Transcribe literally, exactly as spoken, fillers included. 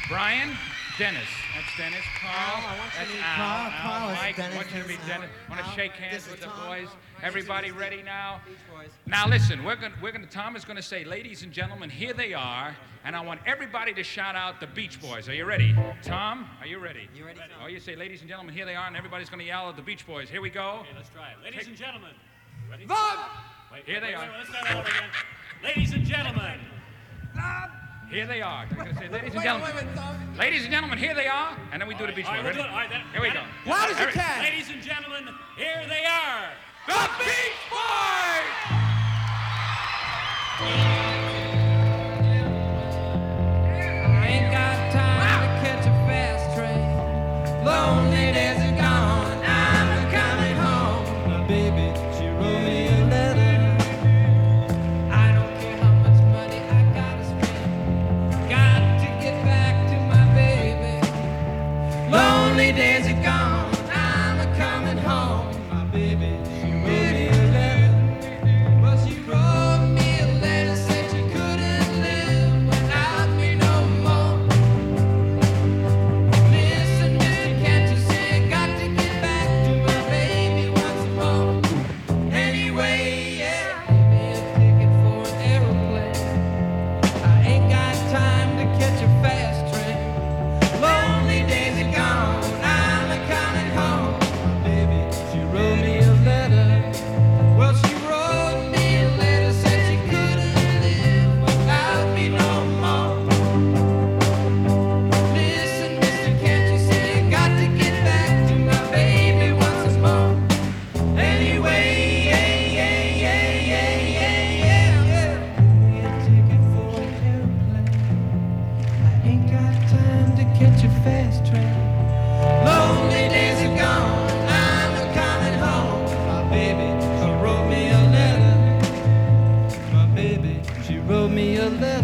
Brian, Dennis. That's Dennis. Carl. Al, I want you That's to meet Al. Carl. Al. Carl is Mike, Dennis, want you to meet Al. Dennis. Want to Al, shake hands this is with the Tom. boys. Ladies Everybody and ready now? Beach Boys. Now listen, we're gonna, we're gonna, Tom is gonna say, ladies and gentlemen, here they are, and I want everybody to shout out the Beach Boys. Are you ready? Tom, are you ready? You ready, Tom? Oh, you say, ladies and gentlemen, here they are, and everybody's gonna yell at the Beach Boys. Here we go. Okay, let's try it. Ladies Take- and gentlemen. Ready? The Wait, Here wait, they wait, are. wait, let's start all over again. Ladies and gentlemen. Here they are. I'm gonna say, ladies and Wait, gentlemen. wait, wait, Tom. Ladies and gentlemen, here they are, and then we do the Beach All Boys. right, we'll Ready? do it. All right, then. Here we Got go. it? Loud as you Every- can. Ladies and gentlemen, here they are. The Beach Boys! I ain't got time to catch a fast train. Lonely days are gone. I'm coming home. My baby, she wrote me a letter. I don't care how much money I gotta spend. Got to get back to my baby. Lonely days are gone. I'm coming home. My baby, she wrote me a letter. Well, she wrote me a letter, said she couldn't live without me no more. Listen, mister, can't you see I got to get back to my baby once more? Anyway, yeah, give me a ticket for an aeroplane. I ain't got time to catch a fast train. Lonely days are gone, I'm coming home. My baby, she wrote me a letter. Well, she wrote me a letter, said she couldn't live without me no more. Listen, mister, can't you see I got to get back to my baby once more? Anyway, yeah, yeah, yeah, yeah, yeah, yeah, yeah. Give me a ticket for an airplane. I ain't got time to catch a fast train. Lonely days are gone, I'm coming home. My baby, she wrote me a letter. My baby, she wrote me a letter.